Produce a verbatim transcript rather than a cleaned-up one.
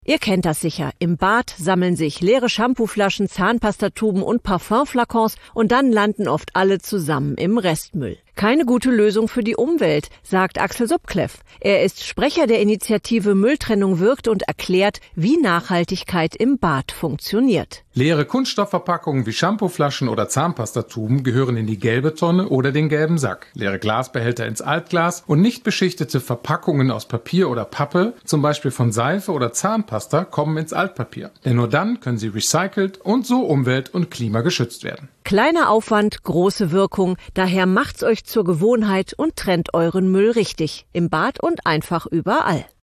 Ihr kennt das sicher. Im Bad sammeln sich leere Shampooflaschen, Zahnpastatuben und Parfümflakons und dann landen oft alle zusammen im Restmüll. Keine gute Lösung für die Umwelt, sagt Axel Subkleff. Er ist Sprecher der Initiative Mülltrennung wirkt und erklärt, wie Nachhaltigkeit im Bad funktioniert. Leere Kunststoffverpackungen wie Shampooflaschen oder Zahnpastatuben gehören in die gelbe Tonne oder den gelben Sack. Leere Glasbehälter ins Altglas und nicht beschichtete Verpackungen aus Papier oder Pappe, zum Beispiel von Seife oder Zahnpasta, kommen ins Altpapier. Denn nur dann können sie recycelt und so umwelt- und klimageschützt werden. Kleiner Aufwand, große Wirkung. Daher macht's euch zur Gewohnheit und trennt euren Müll richtig. Im Bad und einfach überall.